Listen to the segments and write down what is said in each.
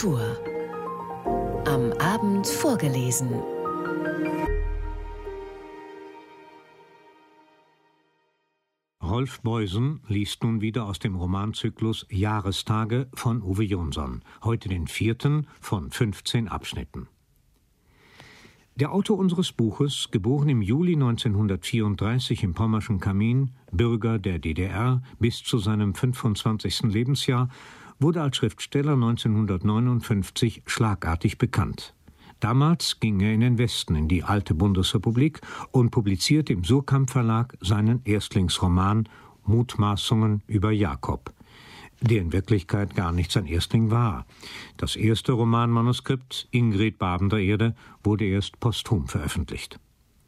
Kultur. Am Abend vorgelesen. Rolf Beusen liest nun wieder aus dem Romanzyklus Jahrestage von Uwe Jonsson, heute den 4. von 15 Abschnitten. Der Autor unseres Buches, geboren im Juli 1934 im Pommerschen Kamin, Bürger der DDR bis zu seinem 25. Lebensjahr, wurde als Schriftsteller 1959 schlagartig bekannt. Damals ging er in den Westen, in die alte Bundesrepublik, und publizierte im Surkamp Verlag seinen Erstlingsroman Mutmaßungen über Jakob, der in Wirklichkeit gar nicht sein Erstling war. Das erste Romanmanuskript, Ingrid Babender Erde, wurde erst posthum veröffentlicht.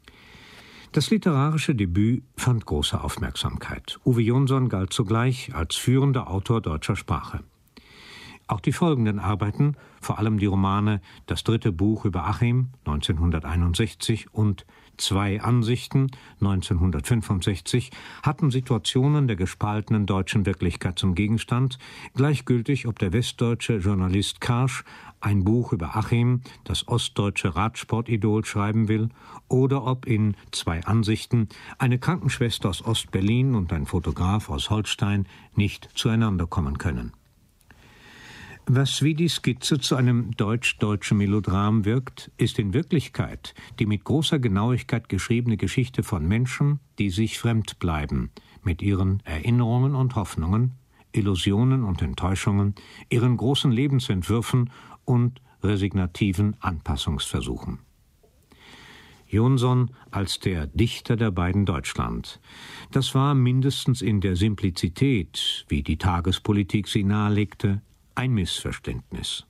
Das literarische Debüt fand große Aufmerksamkeit. Uwe Jonsson galt zugleich als führender Autor deutscher Sprache. Auch die folgenden Arbeiten, vor allem die Romane Das dritte Buch über Achim 1961 und Zwei Ansichten 1965, hatten Situationen der gespaltenen deutschen Wirklichkeit zum Gegenstand, gleichgültig ob der westdeutsche Journalist Karsch ein Buch über Achim, das ostdeutsche Radsportidol, schreiben will, oder ob in Zwei Ansichten eine Krankenschwester aus Ostberlin und ein Fotograf aus Holstein nicht zueinander kommen können. Was wie die Skizze zu einem deutsch-deutschen Melodram wirkt, ist in Wirklichkeit die mit großer Genauigkeit geschriebene Geschichte von Menschen, die sich fremd bleiben, mit ihren Erinnerungen und Hoffnungen, Illusionen und Enttäuschungen, ihren großen Lebensentwürfen und resignativen Anpassungsversuchen. Jonsson als der Dichter der beiden Deutschland. Das war mindestens in der Simplizität, wie die Tagespolitik sie nahelegte, ein Missverständnis.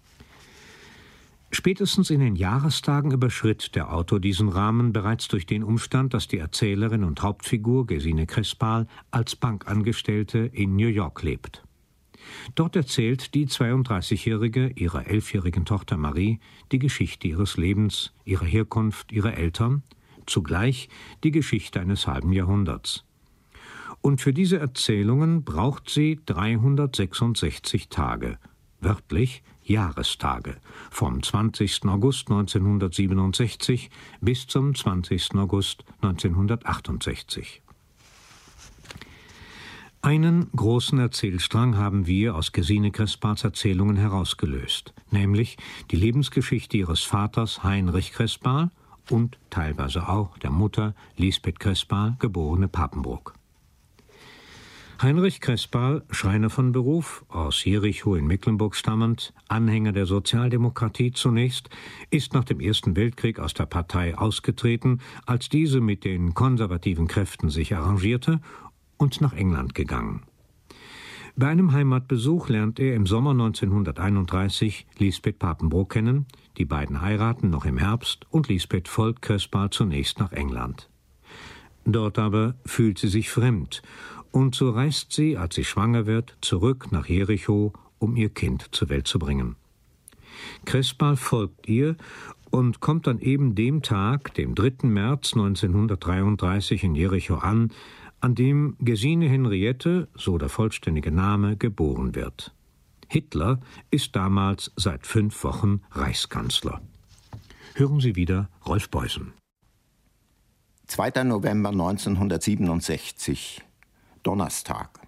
Spätestens in den Jahrestagen überschritt der Autor diesen Rahmen bereits durch den Umstand, dass die Erzählerin und Hauptfigur Gesine Crespal als Bankangestellte in New York lebt. Dort erzählt die 32-Jährige ihrer 11-jährigen Tochter Marie die Geschichte ihres Lebens, ihrer Herkunft, ihrer Eltern, zugleich die Geschichte eines halben Jahrhunderts. Und für diese Erzählungen braucht sie 366 Tage, wörtlich Jahrestage, vom 20. August 1967 bis zum 20. August 1968. Einen großen Erzählstrang haben wir aus Gesine Crespals Erzählungen herausgelöst, nämlich die Lebensgeschichte ihres Vaters Heinrich Crespal und teilweise auch der Mutter Lisbeth Crespal, geborene Papenbroek. Heinrich Crespal, Schreiner von Beruf, aus Jericho in Mecklenburg stammend, Anhänger der Sozialdemokratie zunächst, ist nach dem Ersten Weltkrieg aus der Partei ausgetreten, als diese mit den konservativen Kräften sich arrangierte, und nach England gegangen. Bei einem Heimatbesuch lernt er im Sommer 1931 Lisbeth Papenbroek kennen, die beiden heiraten noch im Herbst und Lisbeth folgt Crespal zunächst nach England. Dort aber fühlt sie sich fremd, und so reist sie, als sie schwanger wird, zurück nach Jericho, um ihr Kind zur Welt zu bringen. Crespal folgt ihr und kommt an eben dem Tag, dem 3. März 1933 in Jericho an dem Gesine Henriette, so der vollständige Name, geboren wird. Hitler ist damals seit 5 Wochen Reichskanzler. Hören Sie wieder Rolf Beusen. 2. November 1967, Donnerstag.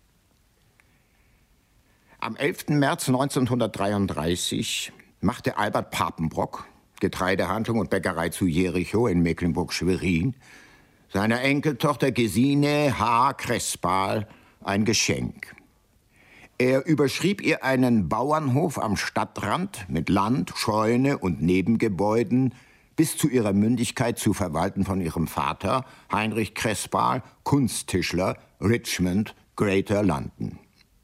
Am 11. März 1933 machte Albert Papenbroek, Getreidehandlung und Bäckerei zu Jericho in Mecklenburg-Schwerin, seiner Enkeltochter Gesine H. Crespal ein Geschenk. Er überschrieb ihr einen Bauernhof am Stadtrand mit Land, Scheune und Nebengebäuden, bis zu ihrer Mündigkeit zu verwalten von ihrem Vater, Heinrich Crespal, Kunsttischler, Richmond, Greater London.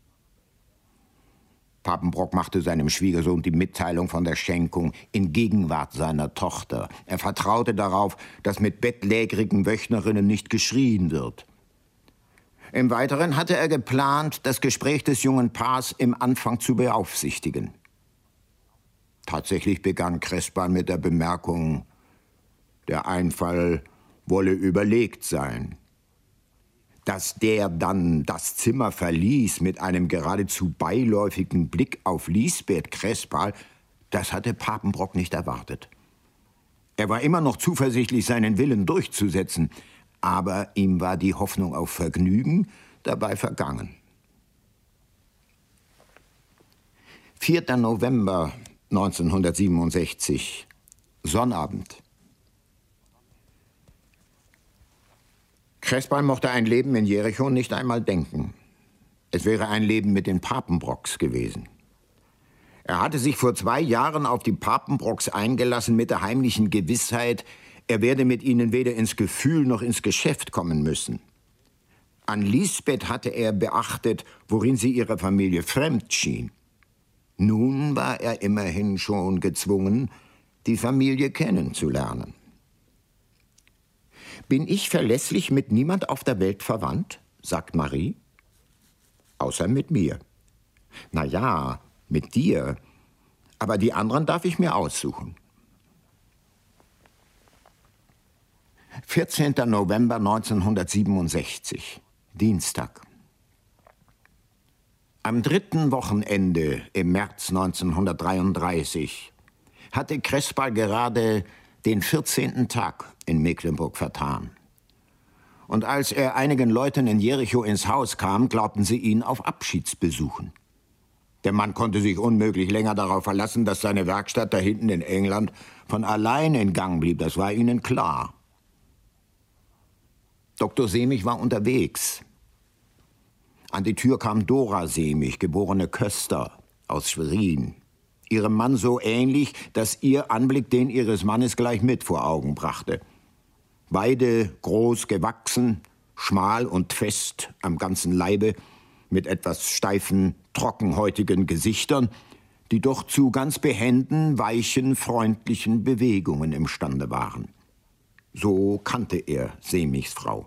Papenbroek machte seinem Schwiegersohn die Mitteilung von der Schenkung in Gegenwart seiner Tochter. Er vertraute darauf, dass mit bettlägerigen Wöchnerinnen nicht geschrien wird. Im Weiteren hatte er geplant, das Gespräch des jungen Paars im Anfang zu beaufsichtigen. Tatsächlich begann Crespal mit der Bemerkung, der Einfall wolle überlegt sein. Dass der dann das Zimmer verließ mit einem geradezu beiläufigen Blick auf Lisbeth Crespal, das hatte Papenbrock nicht erwartet. Er war immer noch zuversichtlich, seinen Willen durchzusetzen, aber ihm war die Hoffnung auf Vergnügen dabei vergangen. 4. November 1967, Sonnabend. Crespal mochte ein Leben in Jericho nicht einmal denken. Es wäre ein Leben mit den Papenbrocks gewesen. Er hatte sich vor 2 Jahren auf die Papenbrocks eingelassen mit der heimlichen Gewissheit, er werde mit ihnen weder ins Gefühl noch ins Geschäft kommen müssen. An Lisbeth hatte er beachtet, worin sie ihrer Familie fremd schien. Nun war er immerhin schon gezwungen, die Familie kennenzulernen. »Bin ich verlässlich mit niemand auf der Welt verwandt?« sagt Marie. »Außer mit mir.« »Na ja, mit dir. Aber die anderen darf ich mir aussuchen.« 14. November 1967, Dienstag. Am 3. Wochenende im März 1933 hatte Crespal gerade den 14. Tag in Mecklenburg vertan. Und als er einigen Leuten in Jericho ins Haus kam, glaubten sie ihn auf Abschiedsbesuchen. Der Mann konnte sich unmöglich länger darauf verlassen, dass seine Werkstatt da hinten in England von allein in Gang blieb. Das war ihnen klar. Dr. Semich war unterwegs. An die Tür kam Dora Semich, geborene Köster aus Schwerin. Ihrem Mann so ähnlich, dass ihr Anblick den ihres Mannes gleich mit vor Augen brachte. Beide groß gewachsen, schmal und fest am ganzen Leibe, mit etwas steifen, trockenhäutigen Gesichtern, die doch zu ganz behenden, weichen, freundlichen Bewegungen imstande waren. So kannte er Semichs Frau.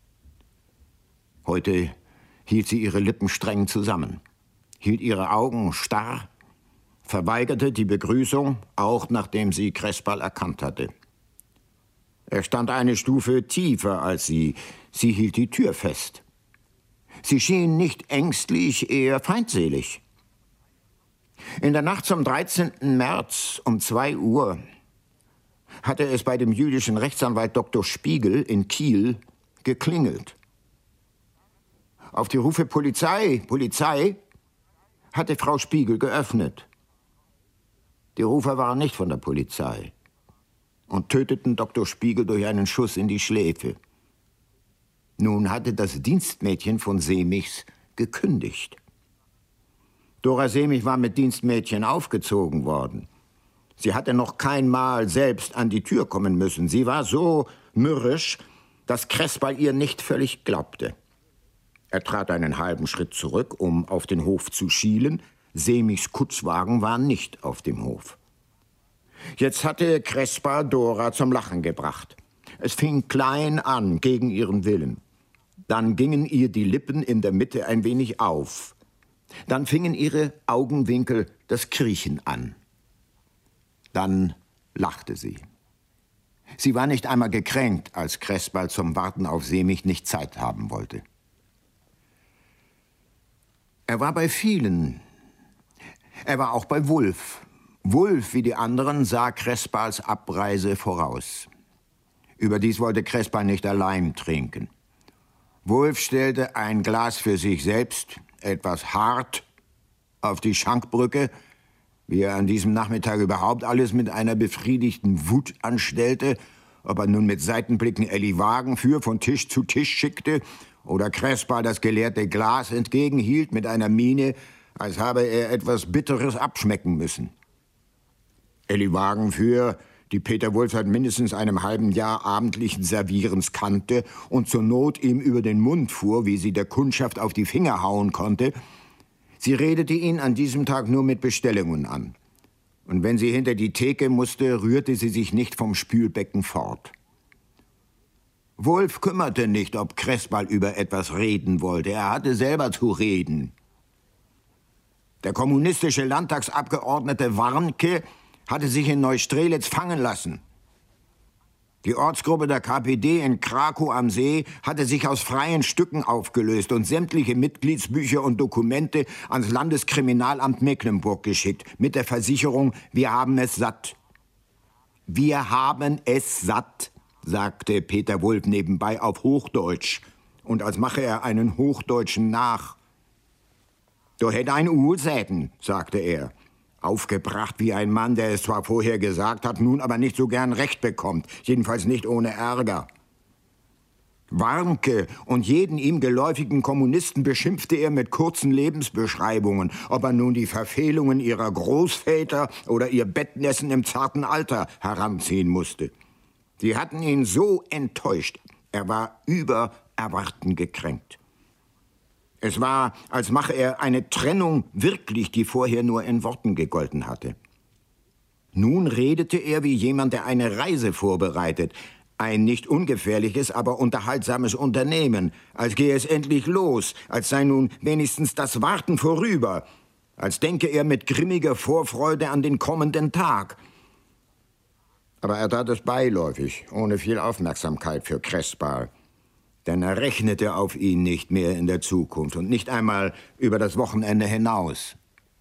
Heute hielt sie ihre Lippen streng zusammen, hielt ihre Augen starr, verweigerte die Begrüßung, auch nachdem sie Crespal erkannt hatte. Er stand eine Stufe tiefer als sie. Sie hielt die Tür fest. Sie schien nicht ängstlich, eher feindselig. In der Nacht zum 13. März um 2 Uhr hatte es bei dem jüdischen Rechtsanwalt Dr. Spiegel in Kiel geklingelt. Auf die Rufe Polizei, Polizei, hatte Frau Spiegel geöffnet. Die Rufer waren nicht von der Polizei und töteten Dr. Spiegel durch einen Schuss in die Schläfe. Nun hatte das Dienstmädchen von Semichs gekündigt. Dora Semich war mit Dienstmädchen aufgezogen worden. Sie hatte noch kein Mal selbst an die Tür kommen müssen. Sie war so mürrisch, dass Crespal ihr nicht völlig glaubte. Er trat einen halben Schritt zurück, um auf den Hof zu schielen. Semichs Kutzwagen war nicht auf dem Hof. Jetzt hatte Crespal Dora zum Lachen gebracht. Es fing klein an, gegen ihren Willen. Dann gingen ihr die Lippen in der Mitte ein wenig auf. Dann fingen ihre Augenwinkel das Kriechen an. Dann lachte sie. Sie war nicht einmal gekränkt, als Crespal zum Warten auf Semich nicht Zeit haben wollte. Er war bei vielen. Er war auch bei Wulf. Wulf, wie die anderen, sah Crespals Abreise voraus. Überdies wollte Crespal nicht allein trinken. Wulf stellte ein Glas für sich selbst, etwas hart, auf die Schankbrücke, wie er an diesem Nachmittag überhaupt alles mit einer befriedigten Wut anstellte, ob er nun mit Seitenblicken Elli Wagenführ von Tisch zu Tisch schickte oder Crespal das geleerte Glas entgegenhielt mit einer Miene, als habe er etwas Bitteres abschmecken müssen. Elli Wagenführ, die Peter Wulf seit mindestens einem halben Jahr abendlichen Servierens kannte und zur Not ihm über den Mund fuhr, wie sie der Kundschaft auf die Finger hauen konnte, sie redete ihn an diesem Tag nur mit Bestellungen an. Und wenn sie hinter die Theke musste, rührte sie sich nicht vom Spülbecken fort. Wulf kümmerte nicht, ob Crespal über etwas reden wollte. Er hatte selber zu reden. Der kommunistische Landtagsabgeordnete Warnke hatte sich in Neustrelitz fangen lassen. Die Ortsgruppe der KPD in Krakow am See hatte sich aus freien Stücken aufgelöst und sämtliche Mitgliedsbücher und Dokumente ans Landeskriminalamt Mecklenburg geschickt, mit der Versicherung, wir haben es satt. Wir haben es satt, sagte Peter Wulff nebenbei auf Hochdeutsch, und als mache er einen Hochdeutschen nach. Du hätt ein Ursäten, sagte er, aufgebracht wie ein Mann, der es zwar vorher gesagt hat, nun aber nicht so gern Recht bekommt, jedenfalls nicht ohne Ärger. Warnke und jeden ihm geläufigen Kommunisten beschimpfte er mit kurzen Lebensbeschreibungen, ob er nun die Verfehlungen ihrer Großväter oder ihr Bettnässen im zarten Alter heranziehen musste. Die hatten ihn so enttäuscht, er war über Erwarten gekränkt. Es war, als mache er eine Trennung wirklich, die vorher nur in Worten gegolten hatte. Nun redete er wie jemand, der eine Reise vorbereitet, ein nicht ungefährliches, aber unterhaltsames Unternehmen, als gehe es endlich los, als sei nun wenigstens das Warten vorüber, als denke er mit grimmiger Vorfreude an den kommenden Tag. Aber er tat es beiläufig, ohne viel Aufmerksamkeit für Krespal. Denn er rechnete auf ihn nicht mehr in der Zukunft und nicht einmal über das Wochenende hinaus.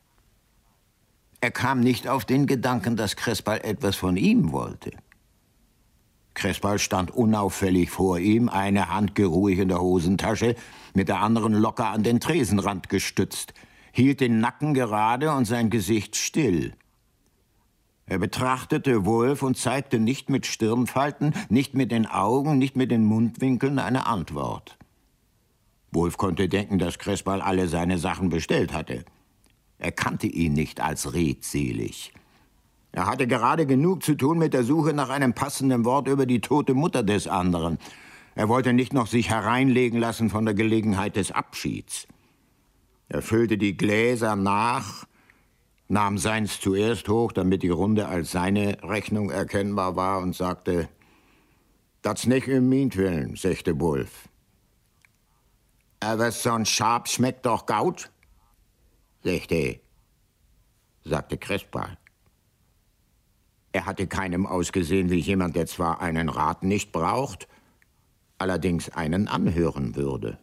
Er kam nicht auf den Gedanken, dass Krespal etwas von ihm wollte. Krespal stand unauffällig vor ihm, eine Hand geruhig in der Hosentasche, mit der anderen locker an den Tresenrand gestützt, hielt den Nacken gerade und sein Gesicht still. Er betrachtete Wulff und zeigte nicht mit Stirnfalten, nicht mit den Augen, nicht mit den Mundwinkeln eine Antwort. Wulff konnte denken, dass Krespal alle seine Sachen bestellt hatte. Er kannte ihn nicht als redselig. Er hatte gerade genug zu tun mit der Suche nach einem passenden Wort über die tote Mutter des anderen. Er wollte nicht noch sich hereinlegen lassen von der Gelegenheit des Abschieds. Er füllte die Gläser nach, nahm seins zuerst hoch, damit die Runde als seine Rechnung erkennbar war, und sagte, »Das nicht um meinetwillen«, sagte Wulff. »Aber so ein Schab schmeckt doch gut«, sagte Krespal. Er hatte keinem ausgesehen wie jemand, der zwar einen Rat nicht braucht, allerdings einen anhören würde.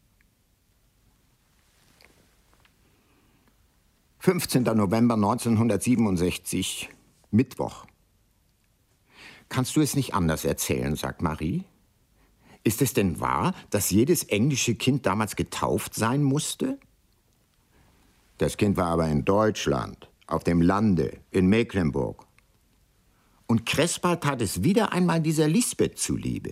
15. November 1967, Mittwoch. »Kannst du es nicht anders erzählen«, sagt Marie. »Ist es denn wahr, dass jedes englische Kind damals getauft sein musste?« Das Kind war aber in Deutschland, auf dem Lande, in Mecklenburg. Und Krespal tat es wieder einmal dieser Lisbeth zuliebe.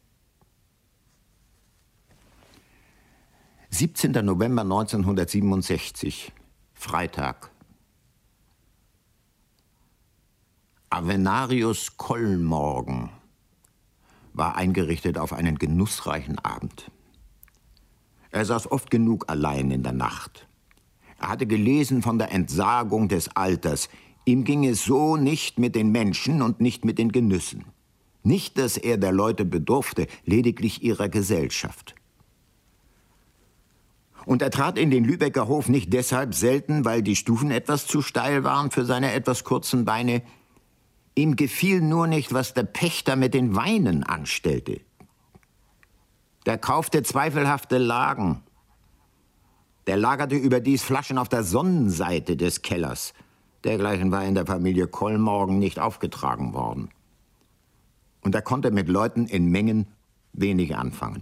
17. November 1967, Freitag. Avenarius Kollmorgen war eingerichtet auf einen genussreichen Abend. Er saß oft genug allein in der Nacht. Er hatte gelesen von der Entsagung des Alters. Ihm ging es so nicht mit den Menschen und nicht mit den Genüssen. Nicht, dass er der Leute bedurfte, lediglich ihrer Gesellschaft. Und er trat in den Lübecker Hof nicht deshalb selten, weil die Stufen etwas zu steil waren für seine etwas kurzen Beine. Ihm gefiel nur nicht, was der Pächter mit den Weinen anstellte. Der kaufte zweifelhafte Lagen. Der lagerte überdies Flaschen auf der Sonnenseite des Kellers. Dergleichen war in der Familie Kollmorgen nicht aufgetragen worden. Und er konnte mit Leuten in Mengen wenig anfangen.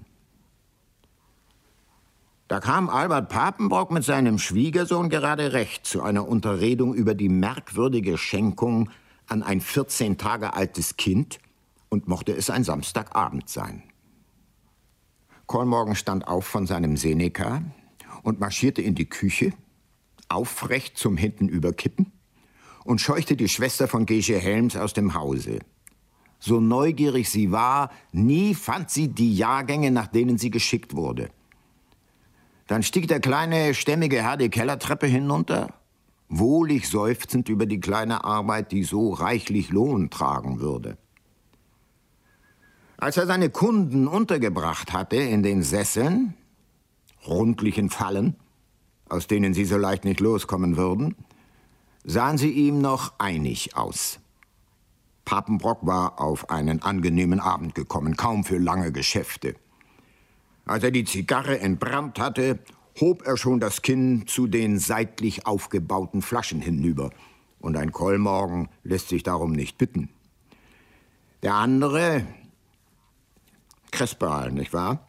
Da kam Albert Papenbrock mit seinem Schwiegersohn gerade recht zu einer Unterredung über die merkwürdige Schenkung an ein 14 Tage altes Kind und mochte es ein Samstagabend sein. Kollmorgen stand auf von seinem Seneca und marschierte in die Küche, aufrecht zum Hintenüberkippen, und scheuchte die Schwester von Gesche Helms aus dem Hause. So neugierig sie war, nie fand sie die Jahrgänge, nach denen sie geschickt wurde. Dann stieg der kleine, stämmige Herr die Kellertreppe hinunter, wohlig seufzend über die kleine Arbeit, die so reichlich Lohn tragen würde. Als er seine Kunden untergebracht hatte in den Sesseln, rundlichen Fallen, aus denen sie so leicht nicht loskommen würden, sahen sie ihm noch einig aus. Papenbrock war auf einen angenehmen Abend gekommen, kaum für lange Geschäfte. Als er die Zigarre entbrannt hatte, hob er schon das Kinn zu den seitlich aufgebauten Flaschen hinüber. Und ein Kollmorgen lässt sich darum nicht bitten. Der andere, Krespel, nicht wahr,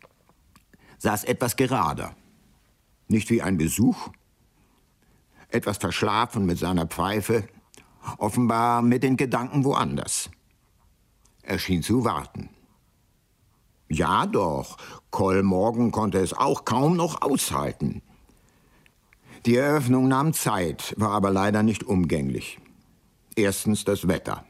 saß etwas gerader. Nicht wie ein Besuch, etwas verschlafen mit seiner Pfeife, offenbar mit den Gedanken woanders. Er schien zu warten. Ja doch, Kollmorgen konnte es auch kaum noch aushalten. Die Eröffnung nahm Zeit, war aber leider nicht umgänglich. Erstens das Wetter.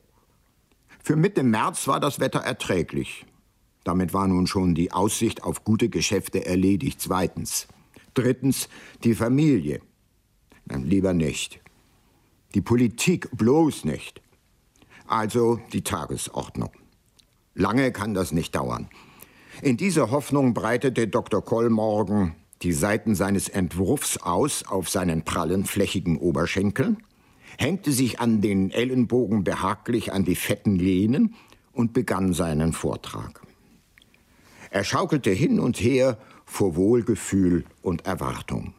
Für Mitte März war das Wetter erträglich. Damit war nun schon die Aussicht auf gute Geschäfte erledigt. Zweitens. Drittens, die Familie. Lieber nicht. Die Politik bloß nicht. Also die Tagesordnung. Lange kann das nicht dauern. In dieser Hoffnung breitete Dr. Kollmorgen die Seiten seines Entwurfs aus auf seinen prallen, flächigen Oberschenkeln, hängte sich an den Ellenbogen behaglich an die fetten Lehnen und begann seinen Vortrag. Er schaukelte hin und her vor Wohlgefühl und Erwartung.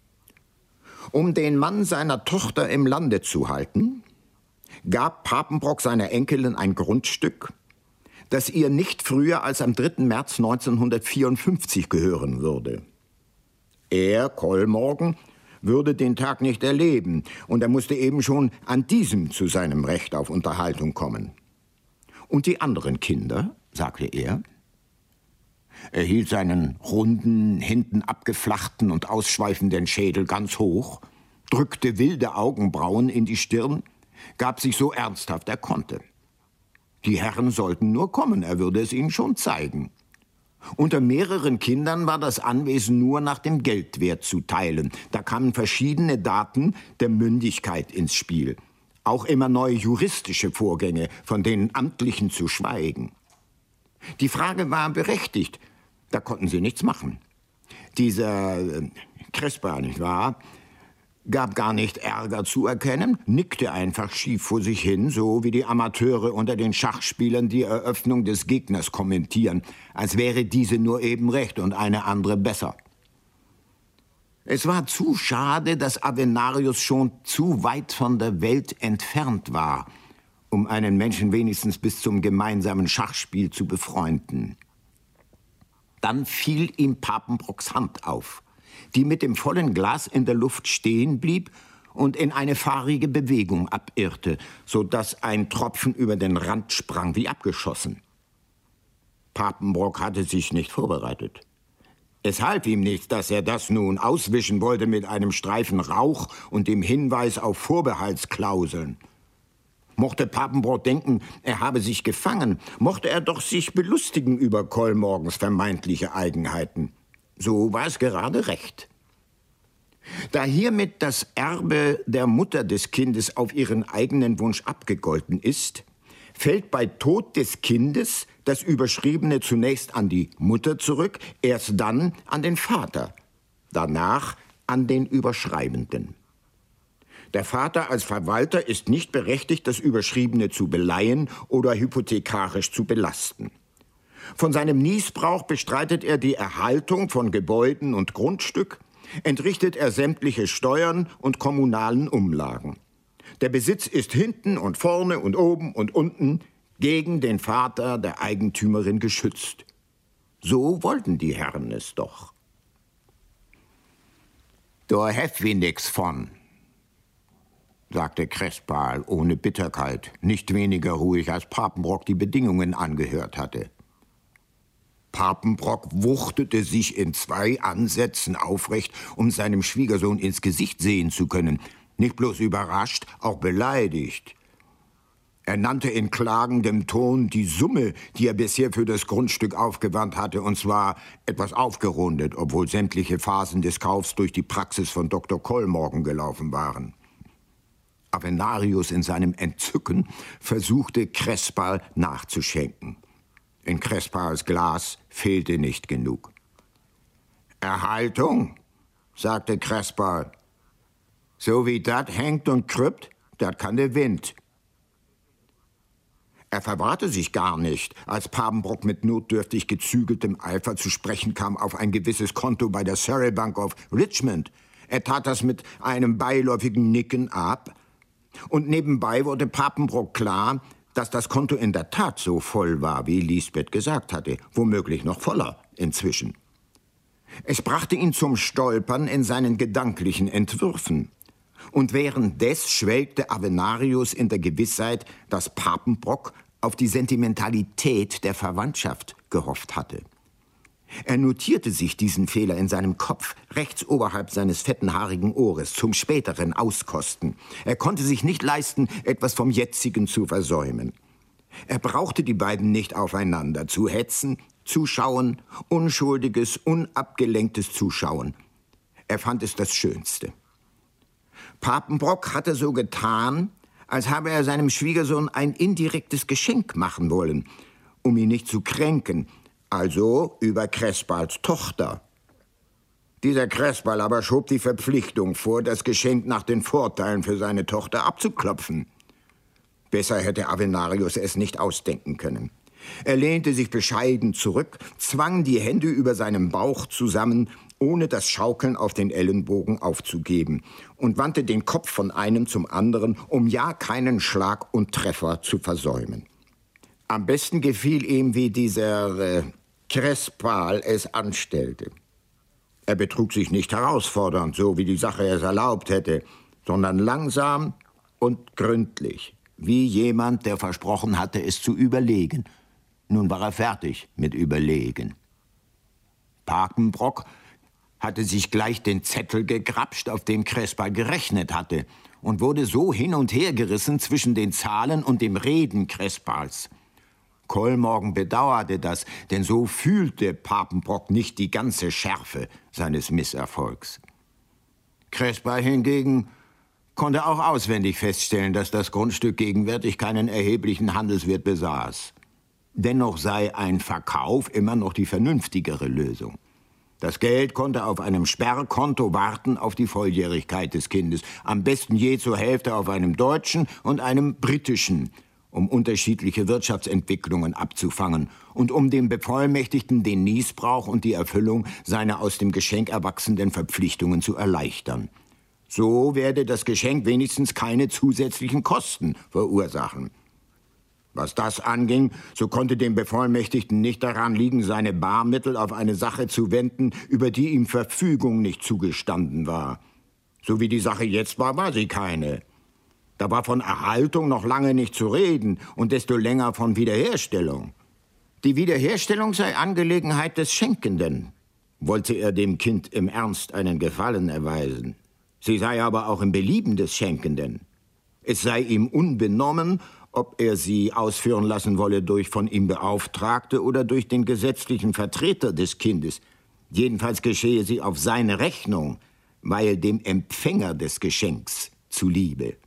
Um den Mann seiner Tochter im Lande zu halten, gab Papenbrock seiner Enkelin ein Grundstück, das ihr nicht früher als am 3. März 1954 gehören würde. Er, Kollmorgen, würde den Tag nicht erleben, und er musste eben schon an diesem zu seinem Recht auf Unterhaltung kommen. Und die anderen Kinder, sagte er. Er hielt seinen runden, hinten abgeflachten und ausschweifenden Schädel ganz hoch, drückte wilde Augenbrauen in die Stirn, gab sich so ernsthaft er konnte. Die Herren sollten nur kommen, er würde es ihnen schon zeigen. Unter mehreren Kindern war das Anwesen nur nach dem Geldwert zu teilen. Da kamen verschiedene Daten der Mündigkeit ins Spiel. Auch immer neue juristische Vorgänge, von denen Amtlichen zu schweigen. Die Frage war berechtigt, da konnten sie nichts machen. Dieser Krespel, nicht wahr, gab gar nicht Ärger zu erkennen, nickte einfach schief vor sich hin, so wie die Amateure unter den Schachspielern die Eröffnung des Gegners kommentieren, als wäre diese nur eben recht und eine andere besser. Es war zu schade, dass Avenarius schon zu weit von der Welt entfernt war, um einen Menschen wenigstens bis zum gemeinsamen Schachspiel zu befreunden. Dann fiel ihm Papenbrocks Hand auf, die mit dem vollen Glas in der Luft stehen blieb und in eine fahrige Bewegung abirrte, sodass ein Tropfen über den Rand sprang wie abgeschossen. Papenbrock hatte sich nicht vorbereitet. Es half ihm nichts, dass er das nun auswischen wollte mit einem Streifen Rauch und dem Hinweis auf Vorbehaltsklauseln. Mochte Papenbrock denken, er habe sich gefangen, mochte er doch sich belustigen über Kollmorgens vermeintliche Eigenheiten. So war es gerade recht. Da hiermit das Erbe der Mutter des Kindes auf ihren eigenen Wunsch abgegolten ist, fällt bei Tod des Kindes das Überschriebene zunächst an die Mutter zurück, erst dann an den Vater, danach an den Überschreibenden. Der Vater als Verwalter ist nicht berechtigt, das Überschriebene zu beleihen oder hypothekarisch zu belasten. Von seinem Nießbrauch bestreitet er die Erhaltung von Gebäuden und Grundstück, entrichtet er sämtliche Steuern und kommunalen Umlagen. Der Besitz ist hinten und vorne und oben und unten gegen den Vater der Eigentümerin geschützt. So wollten die Herren es doch. Da hef wie nix von, sagte Krespel ohne Bitterkeit, nicht weniger ruhig, als Papenbrock die Bedingungen angehört hatte. Papenbrock wuchtete sich in 2 Ansätzen aufrecht, um seinem Schwiegersohn ins Gesicht sehen zu können. Nicht bloß überrascht, auch beleidigt. Er nannte in klagendem Ton die Summe, die er bisher für das Grundstück aufgewandt hatte, und zwar etwas aufgerundet, obwohl sämtliche Phasen des Kaufs durch die Praxis von Dr. Kollmorgen gelaufen waren. Avenarius in seinem Entzücken versuchte, Krespel nachzuschenken. In Krespels Glas fehlte nicht genug. »Erhaltung«, sagte Krespel. »So wie dat hängt und krüppt, dat kann der Wind.« Er verwahrte sich gar nicht, als Papenbrock mit notdürftig gezügeltem Eifer zu sprechen kam auf ein gewisses Konto bei der Surrey Bank of Richmond. Er tat das mit einem beiläufigen Nicken ab. Und nebenbei wurde Papenbrock klar, dass das Konto in der Tat so voll war, wie Lisbeth gesagt hatte, womöglich noch voller inzwischen. Es brachte ihn zum Stolpern in seinen gedanklichen Entwürfen. Und währenddes schwelgte Avenarius in der Gewissheit, dass Papenbrock auf die Sentimentalität der Verwandtschaft gehofft hatte. Er notierte sich diesen Fehler in seinem Kopf, rechts oberhalb seines fetten, haarigen Ohres, zum späteren Auskosten. Er konnte sich nicht leisten, etwas vom Jetzigen zu versäumen. Er brauchte die beiden nicht aufeinander zu hetzen, zuschauen, unschuldiges, unabgelenktes Zuschauen. Er fand es das Schönste. Papenbrock hatte so getan, als habe er seinem Schwiegersohn ein indirektes Geschenk machen wollen, um ihn nicht zu kränken, also über Crespals Tochter. Dieser Crespal aber schob die Verpflichtung vor, das Geschenk nach den Vorteilen für seine Tochter abzuklopfen. Besser hätte Avenarius es nicht ausdenken können. Er lehnte sich bescheiden zurück, zwang die Hände über seinem Bauch zusammen, ohne das Schaukeln auf den Ellenbogen aufzugeben, und wandte den Kopf von einem zum anderen, um ja keinen Schlag und Treffer zu versäumen. Am besten gefiel ihm, wie dieser Crespal es anstellte. Er betrug sich nicht herausfordernd, so wie die Sache es erlaubt hätte, sondern langsam und gründlich, wie jemand, der versprochen hatte, es zu überlegen. Nun war er fertig mit Überlegen. Papenbrock hatte sich gleich den Zettel gegrapscht, auf dem Crespal gerechnet hatte, und wurde so hin und her gerissen zwischen den Zahlen und dem Reden Crespals. Kolmorgen bedauerte das, denn so fühlte Papenbrock nicht die ganze Schärfe seines Misserfolgs. Crespal hingegen konnte auch auswendig feststellen, dass das Grundstück gegenwärtig keinen erheblichen Handelswert besaß. Dennoch sei ein Verkauf immer noch die vernünftigere Lösung. Das Geld konnte auf einem Sperrkonto warten auf die Volljährigkeit des Kindes, am besten je zur Hälfte auf einem deutschen und einem britischen, um unterschiedliche Wirtschaftsentwicklungen abzufangen und um dem Bevollmächtigten den Nießbrauch und die Erfüllung seiner aus dem Geschenk erwachsenen Verpflichtungen zu erleichtern. So werde das Geschenk wenigstens keine zusätzlichen Kosten verursachen. Was das anging, so konnte dem Bevollmächtigten nicht daran liegen, seine Barmittel auf eine Sache zu wenden, über die ihm Verfügung nicht zugestanden war. So wie die Sache jetzt war, war sie keine. Da war von Erhaltung noch lange nicht zu reden und desto länger von Wiederherstellung. Die Wiederherstellung sei Angelegenheit des Schenkenden, wollte er dem Kind im Ernst einen Gefallen erweisen. Sie sei aber auch im Belieben des Schenkenden. Es sei ihm unbenommen, ob er sie ausführen lassen wolle durch von ihm Beauftragte oder durch den gesetzlichen Vertreter des Kindes. Jedenfalls geschehe sie auf seine Rechnung, weil dem Empfänger des Geschenks zuliebe.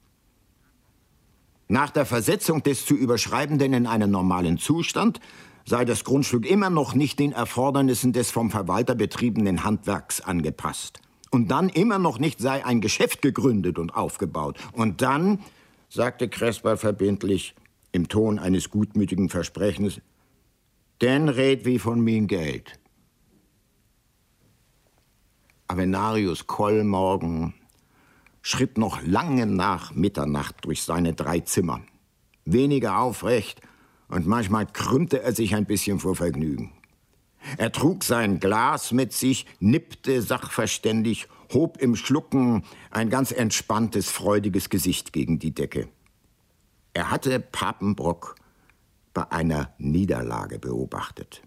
Nach der Versetzung des zu Überschreibenden in einen normalen Zustand sei das Grundstück immer noch nicht den Erfordernissen des vom Verwalter betriebenen Handwerks angepasst. Und dann immer noch nicht sei ein Geschäft gegründet und aufgebaut. Und dann, sagte Crespal verbindlich, im Ton eines gutmütigen Versprechens, denn red wie von min Geld. Avenarius Kolmorgen schritt noch lange nach Mitternacht durch seine 3 Zimmer. Weniger aufrecht und manchmal krümmte er sich ein bisschen vor Vergnügen. Er trug sein Glas mit sich, nippte sachverständig, hob im Schlucken ein ganz entspanntes, freudiges Gesicht gegen die Decke. Er hatte Papenbrock bei einer Niederlage beobachtet.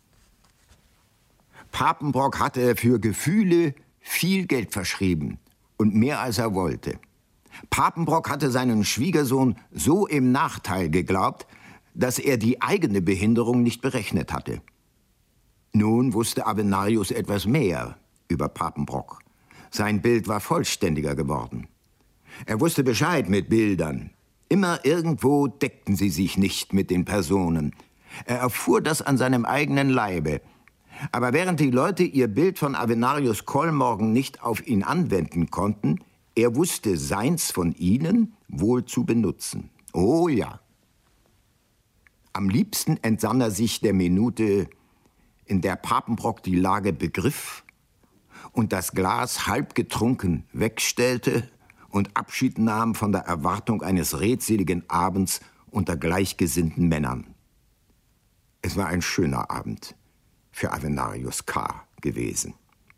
Papenbrock hatte für Gefühle viel Geld verschrieben und mehr als er wollte. Papenbrock hatte seinen Schwiegersohn so im Nachteil geglaubt, dass er die eigene Behinderung nicht berechnet hatte. Nun wusste Avenarius etwas mehr über Papenbrock. Sein Bild war vollständiger geworden. Er wusste Bescheid mit Bildern. Immer irgendwo deckten sie sich nicht mit den Personen. Er erfuhr das an seinem eigenen Leibe. Aber während die Leute ihr Bild von Avenarius Kolmorgen nicht auf ihn anwenden konnten, er wusste seins von ihnen wohl zu benutzen. Oh ja. Am liebsten entsann er sich der Minute, in der Papenbrock die Lage begriff und das Glas halb getrunken wegstellte und Abschied nahm von der Erwartung eines redseligen Abends unter gleichgesinnten Männern. Es war ein schöner Abend für Avenarius K. gewesen.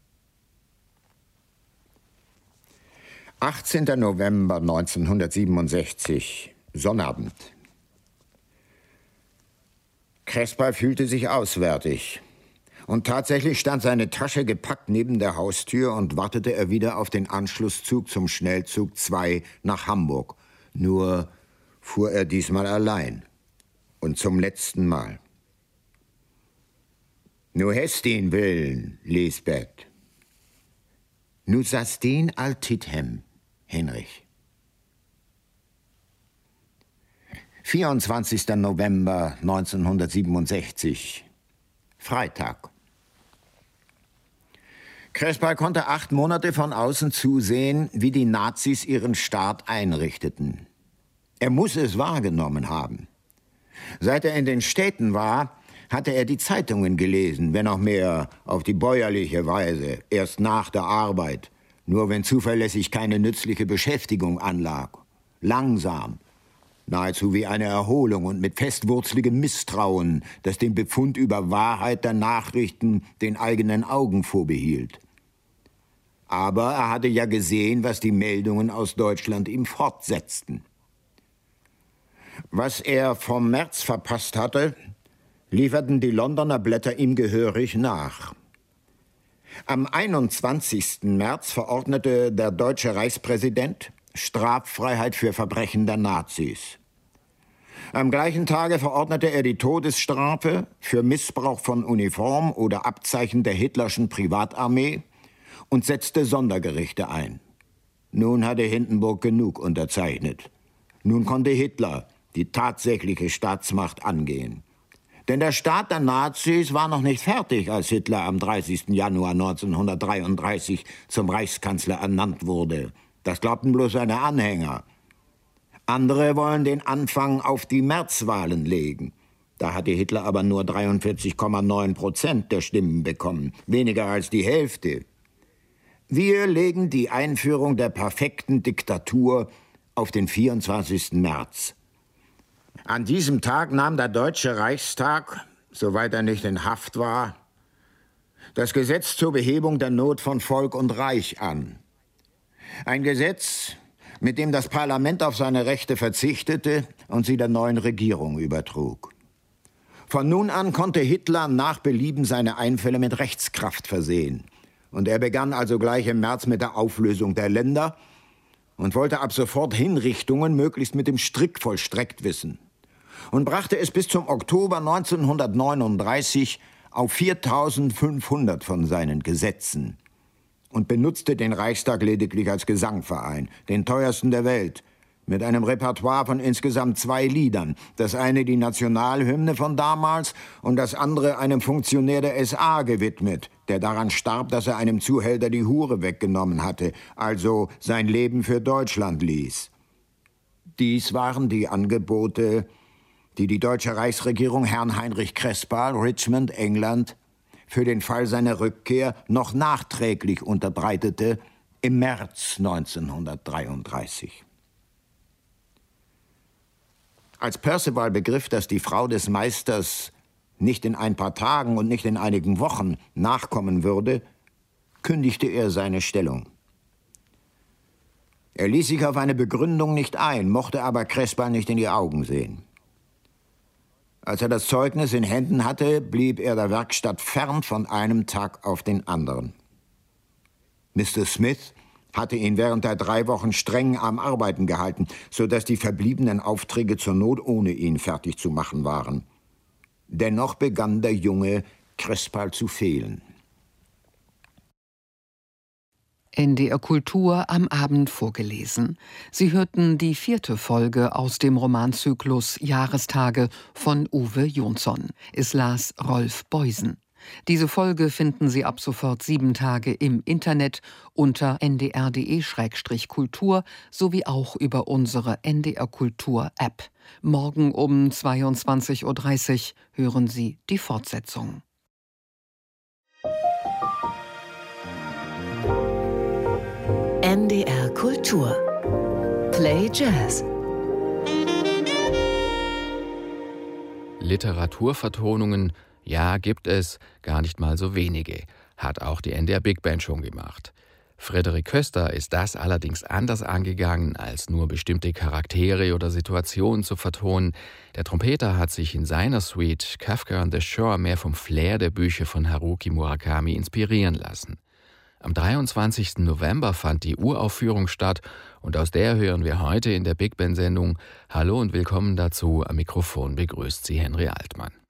18. November 1967, Sonnabend. Krespel fühlte sich auswärtig. Und tatsächlich stand seine Tasche gepackt neben der Haustür und wartete er wieder auf den Anschlusszug zum Schnellzug 2 nach Hamburg. Nur fuhr er diesmal allein und zum letzten Mal. Nu hast ihn willen, Lisbeth. Nu saß den altit hem, Henrich. 24. November 1967, Freitag. Krespel konnte 8 Monate von außen zusehen, wie die Nazis ihren Staat einrichteten. Er muss es wahrgenommen haben. Seit er in den Städten war, hatte er die Zeitungen gelesen, wenn auch mehr auf die bäuerliche Weise, erst nach der Arbeit, nur wenn zuverlässig keine nützliche Beschäftigung anlag. Langsam, nahezu wie eine Erholung und mit festwurzeligem Misstrauen, das den Befund über Wahrheit der Nachrichten den eigenen Augen vorbehielt. Aber er hatte ja gesehen, was die Meldungen aus Deutschland ihm fortsetzten. Was er vom März verpasst hatte, lieferten die Londoner Blätter ihm gehörig nach. Am 21. März verordnete der deutsche Reichspräsident Straffreiheit für Verbrechen der Nazis. Am gleichen Tage verordnete er die Todesstrafe für Missbrauch von Uniform oder Abzeichen der hitlerschen Privatarmee und setzte Sondergerichte ein. Nun hatte Hindenburg genug unterzeichnet. Nun konnte Hitler die tatsächliche Staatsmacht angehen. Denn der Staat der Nazis war noch nicht fertig, als Hitler am 30. Januar 1933 zum Reichskanzler ernannt wurde. Das glaubten bloß seine Anhänger. Andere wollen den Anfang auf die Märzwahlen legen. Da hatte Hitler aber nur 43,9% der Stimmen bekommen, weniger als die Hälfte. Wir legen die Einführung der perfekten Diktatur auf den 24. März. An diesem Tag nahm der Deutsche Reichstag, soweit er nicht in Haft war, das Gesetz zur Behebung der Not von Volk und Reich an. Ein Gesetz, mit dem das Parlament auf seine Rechte verzichtete und sie der neuen Regierung übertrug. Von nun an konnte Hitler nach Belieben seine Einfälle mit Rechtskraft versehen. Und er begann also gleich im März mit der Auflösung der Länder und wollte ab sofort Hinrichtungen möglichst mit dem Strick vollstreckt wissen. Und brachte es bis zum Oktober 1939 auf 4.500 von seinen Gesetzen. Und benutzte den Reichstag lediglich als Gesangverein, den teuersten der Welt, mit einem Repertoire von insgesamt 2 Liedern. Das eine die Nationalhymne von damals und das andere einem Funktionär der SA gewidmet, der daran starb, dass er einem Zuhälter die Hure weggenommen hatte, also sein Leben für Deutschland ließ. Dies waren die Angebote, die die deutsche Reichsregierung Herrn Heinrich Krespel, Richmond, England, für den Fall seiner Rückkehr noch nachträglich unterbreitete im März 1933. Als Perceval begriff, dass die Frau des Meisters nicht in ein paar Tagen und nicht in einigen Wochen nachkommen würde, kündigte er seine Stellung. Er ließ sich auf eine Begründung nicht ein, mochte aber Krespel nicht in die Augen sehen. Als er das Zeugnis in Händen hatte, blieb er der Werkstatt fern von einem Tag auf den anderen. Mr. Smith hatte ihn während der 3 Wochen streng am Arbeiten gehalten, sodass die verbliebenen Aufträge zur Not ohne ihn fertig zu machen waren. Dennoch begann der Junge Krespel zu fehlen. NDR Kultur am Abend vorgelesen. Sie hörten die 4. Folge aus dem Romanzyklus Jahrestage von Uwe Jonsson. Es las Rolf Beusen. Diese Folge finden Sie ab sofort 7 Tage im Internet unter ndr.de/kultur sowie auch über unsere NDR Kultur App. Morgen um 22:30 Uhr hören Sie die Fortsetzung. NDR Kultur. Play Jazz. Literaturvertonungen, ja, gibt es, gar nicht mal so wenige. Hat auch die NDR Big Band schon gemacht. Frédéric Köster ist das allerdings anders angegangen, als nur bestimmte Charaktere oder Situationen zu vertonen. Der Trompeter hat sich in seiner Suite Kafka on the Shore mehr vom Flair der Bücher von Haruki Murakami inspirieren lassen. Am 23. November fand die Uraufführung statt und aus der hören wir heute in der Big Band-Sendung. Hallo und willkommen dazu. Am Mikrofon begrüßt Sie Henry Altmann.